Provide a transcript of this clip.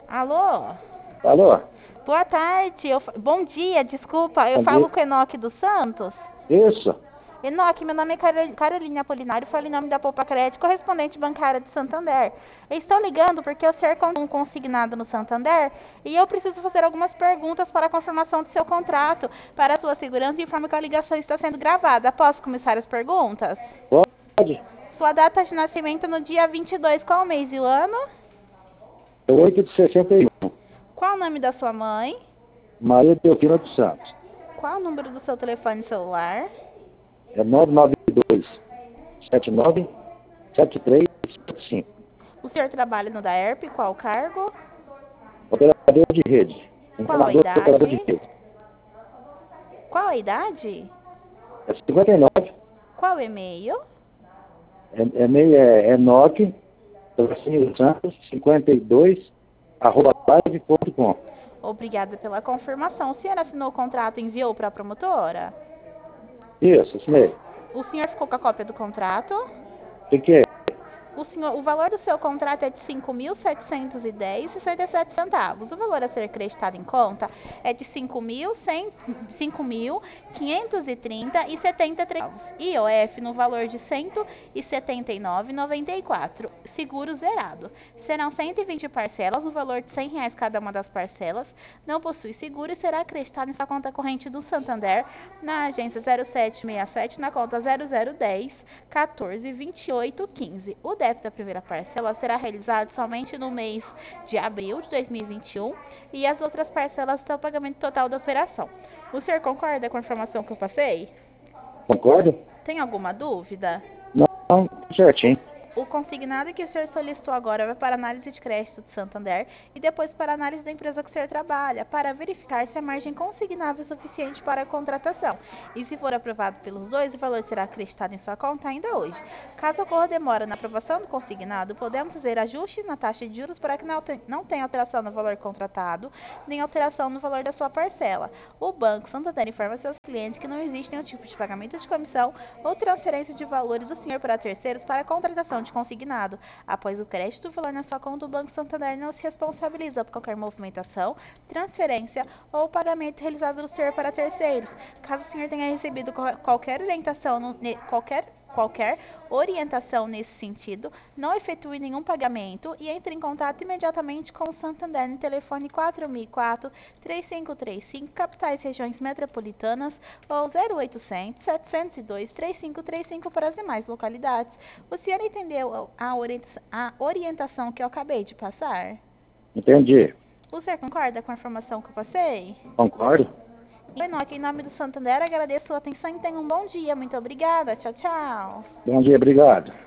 Alô? Alô? Boa tarde. Bom dia, desculpa. Eu Bom falo dia. com o Enoque dos Santos. Isso. Enoque, meu nome é Carolina Apolinário, falo em nome da Poupa Crédito, correspondente bancária de Santander. Eu estou ligando porque o senhor contou um consignado no Santander e eu preciso fazer algumas perguntas para a confirmação do seu contrato, para a sua segurança e informo que a ligação está sendo gravada. Posso começar as perguntas? Pode. Sua data de nascimento no dia 22, qual o mês e o ano? É 8 de 61. Qual o nome da sua mãe? Maria Delfina dos Santos. Qual o número do seu telefone celular? É 992 79 7375. O senhor trabalha no DAERP? Qual o cargo? Operador de rede. Qual a Informador de operador de idade? rede. Qual a idade? É 59. Qual o e-mail? É Enoque, tracinho Santos, 52, arroba live.com. Obrigada pela confirmação. O senhor assinou o contrato e enviou para a promotora? Isso mesmo. O senhor ficou com a cópia do contrato? O que é? O valor do seu contrato é de R$ 5.710,67 centavos. O valor a ser acreditado em conta é de R$ 5.530,73 centavos. IOF no valor de R$ 179,94. Seguro zerado. Serão 120 parcelas no valor de R$ 100 cada uma das parcelas. Não possui seguro e será acreditado em sua conta corrente do Santander na agência 0767 na conta 0010 14 28 15. O débito da primeira parcela será realizado somente no mês de abril de 2021 e as outras parcelas até o pagamento total da operação. O senhor concorda com a informação que eu passei? Concorda? Tem alguma dúvida? Não, certinho. O consignado que o senhor solicitou agora vai para análise de crédito de Santander e depois para análise da empresa que o senhor trabalha, para verificar se a margem consignável é suficiente para a contratação. E se for aprovado pelos dois, o valor será acreditado em sua conta ainda hoje. Caso ocorra demora na aprovação do consignado, podemos fazer ajuste na taxa de juros para que não tenha alteração no valor contratado, nem alteração no valor da sua parcela. O Banco Santander informa seus clientes que não existe nenhum tipo de pagamento de comissão ou transferência de valores do senhor para terceiros para a contratação de consignado. Após o crédito do valor na sua conta, o Banco Santander não se responsabiliza por qualquer movimentação, transferência ou pagamento realizado do senhor para terceiros. Caso o senhor tenha recebido qualquer orientação nesse sentido, não efetue nenhum pagamento e entre em contato imediatamente com o Santander no telefone 4004-3535, capitais regiões metropolitanas, ou 0800-702-3535 para as demais localidades. O senhor entendeu a orientação que eu acabei de passar? Entendi. O senhor concorda com a informação que eu passei? Concordo. Enoque, em nome do Santander, agradeço a sua atenção e tenha um bom dia. Muito obrigada. Tchau, tchau. Bom dia, obrigado.